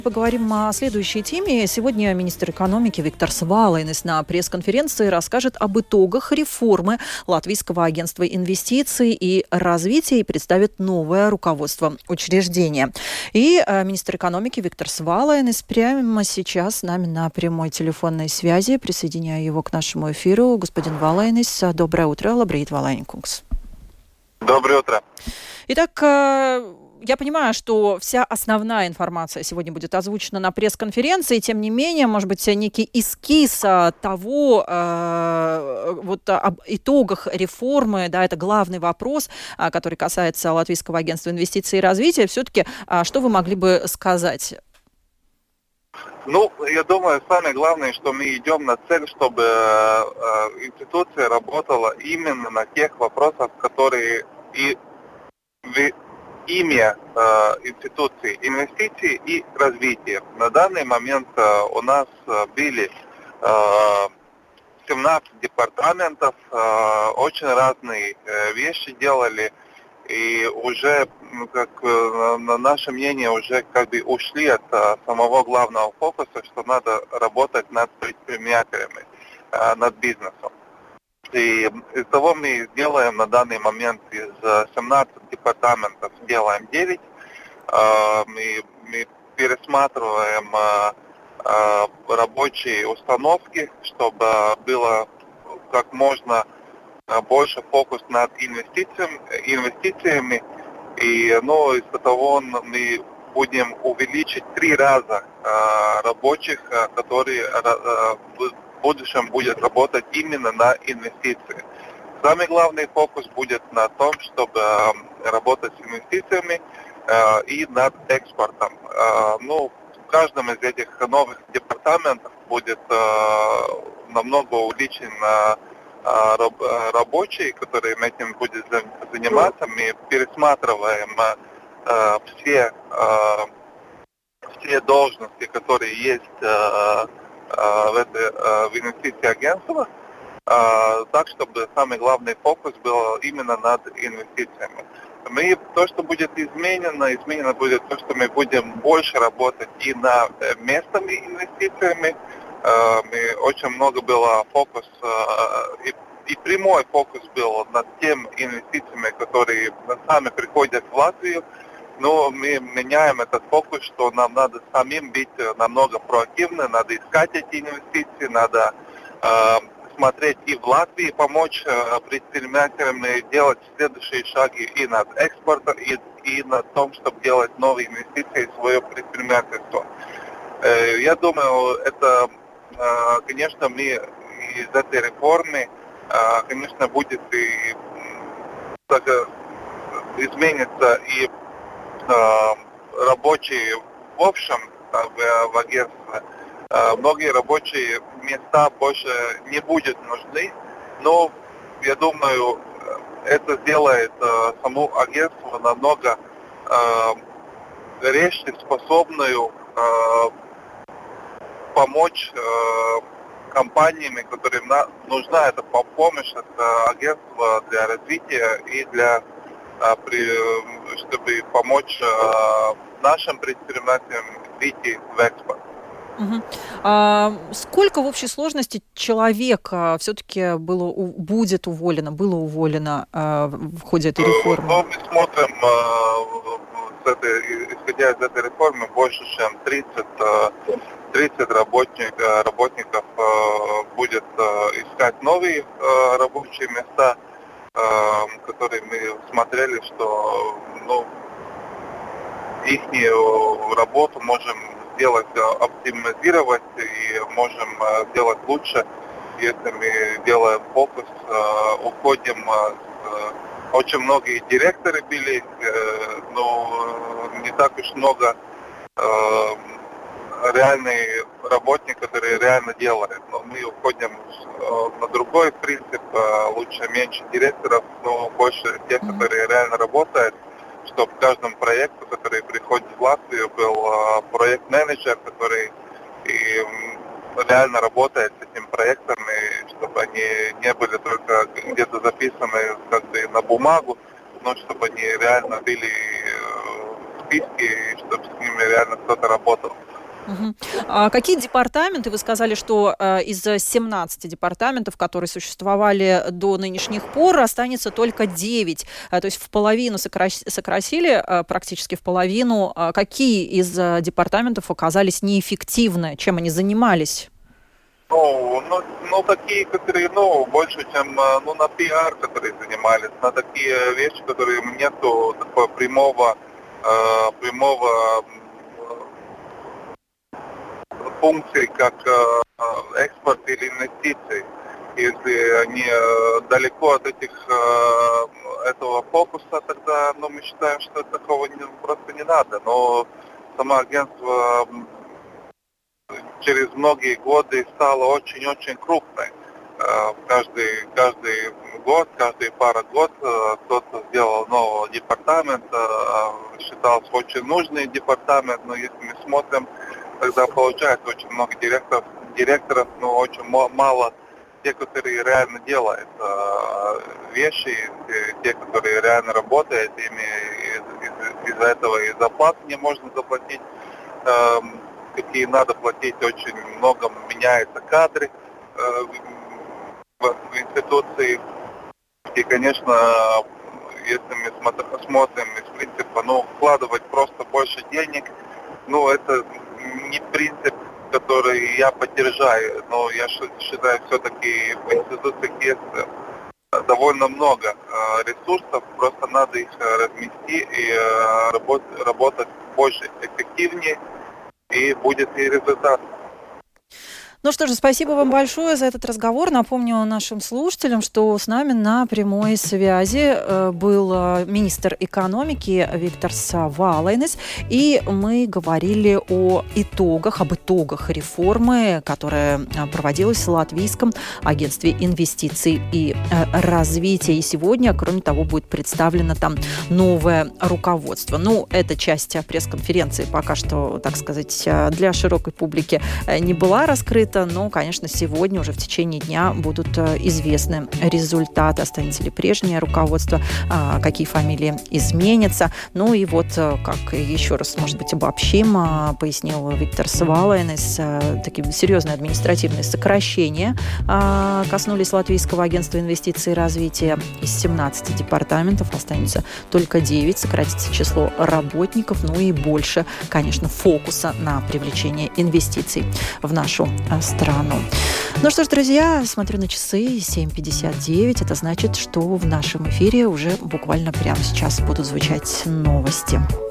Поговорим о следующей теме. Сегодня министр экономики Виктор Свалайнис на пресс-конференции расскажет об итогах реформы Латвийского агентства инвестиций и развития и представит новое руководство учреждения. И министр экономики Виктор Свалайнис прямо сейчас с нами на прямой телефонной связи. Присоединяю его к нашему эфиру. Господин Валайнис, доброе утро. Лабрīt, Валайникунgs. Доброе утро. Итак, я понимаю, что вся основная информация сегодня будет озвучена на пресс-конференции, тем не менее, может быть, некий эскиз того, об итогах реформы, да, это главный вопрос, который касается Латвийского агентства инвестиций и развития. Все-таки, что вы могли бы сказать? Я думаю, самое главное, что мы идем на цель, чтобы институция работала именно на тех вопросах, которые имя институции инвестиций и развития. На данный момент у нас были 17 департаментов, очень разные вещи делали, и уже, на наше мнение, уже ушли от самого главного фокуса, что надо работать над предпринимателями, над бизнесом. И из того мы делаем на данный момент из 17 департаментов, делаем 9. Мы пересматриваем рабочие установки, чтобы было как можно больше фокус над инвестициями. И из-за того мы будем увеличить 3 раза рабочих, которые в будущем будет работать именно на инвестиции. Самый главный фокус будет на том, чтобы работать с инвестициями и над экспортом. В каждом из этих новых департаментов будет намного увеличен рабочие, которые этим будут заниматься. Мы пересматриваем все должности, которые есть в инвестиции агентства, так, чтобы самый главный фокус был именно над инвестициями. То, что будет изменено будет то, что мы будем больше работать и над местными инвестициями. Очень много было фокус, и прямой фокус был над тем инвестициями, которые сами приходят в Латвию. Но мы меняем этот фокус, что нам надо самим быть намного проактивны, надо искать эти инвестиции, надо смотреть и в Латвии, помочь предпринимателям делать следующие шаги и над экспортом, и над том, чтобы делать новые инвестиции в свое предпринимательство. Я думаю, это, конечно, мы из этой реформы, конечно, будет и изменится и рабочие в общем в агентстве. Многие рабочие места больше не будут нужны, но я думаю, это сделает само агентство намного резче способную помочь компаниям, которым нужна эта помощь от агентства для развития и для чтобы помочь нашим предпринимателям выйти в экспорт. Сколько в общей сложности человек все-таки было уволено в ходе этой реформы? Мы смотрим, исходя из этой реформы, больше, чем 30 работников будет искать новые рабочие места, которые мы смотрели, что их работу можем сделать, оптимизировать и можем сделать лучше, если мы делаем фокус, уходим. Очень многие директоры были, но не так уж много реальные работники, которые реально делают. Но мы уходим на другой принцип, лучше меньше директоров, но больше тех, которые реально работают, чтобы в каждом проекте, который приходит в Латвию, был проект-менеджер, который и реально работает с этим проектом, и чтобы они не были только где-то записаны как бы на бумагу, но чтобы они реально были в списке, и чтобы с ними реально кто-то работал. Мгм. А какие департаменты, вы сказали, что из 17 департаментов, которые существовали до нынешних пор, останется только 9, то есть в половину сократили, практически в половину. Какие из департаментов оказались неэффективны, чем они занимались? Такие, которые, больше, чем, на пиар, которые занимались, на такие вещи, которые нету такого прямого функции, как экспорт или инвестиции. Если они далеко от этого фокуса, тогда мы считаем, что такого просто не надо. Но само агентство через многие годы стало очень-очень крупной. Каждый год, каждые пару год кто-то сделал новый департамент, считался очень нужный департамент, но если мы смотрим, тогда получается очень много директоров, но очень мало тех, которые реально делают вещи, те, которые реально работают, ими из-за этого и зарплаты не можно заплатить, какие надо платить, очень много меняются кадры в институции. И, конечно, если мы смотрим из принципа, вкладывать просто больше денег, это не принцип, который я поддержаю, но я считаю, все-таки в институциях есть довольно много ресурсов, просто надо их размести и работать больше, эффективнее, и будет и результат. Ну что же, спасибо вам большое за этот разговор. Напомню нашим слушателям, что с нами на прямой связи был министр экономики Виктор Валайнес, и мы говорили об итогах реформы, которая проводилась в Латвийском агентстве инвестиций и развития. И сегодня, кроме того, будет представлено там новое руководство. Эта часть пресс-конференции пока что, так сказать, для широкой публики не была раскрыта. Но, конечно, сегодня уже в течение дня будут известны результаты. Останется ли прежнее руководство, какие фамилии изменятся. И как еще раз, может быть, обобщим, пояснил Виктор Валайнес, такие серьезные административные сокращения коснулись Латвийского агентства инвестиций и развития. Из 17 департаментов останется только 9, сократится число работников, и больше, конечно, фокуса на привлечение инвестиций в нашу страну. Ну что ж, друзья, смотрю на часы, 7:59. Это значит, что в нашем эфире уже буквально прямо сейчас будут звучать новости.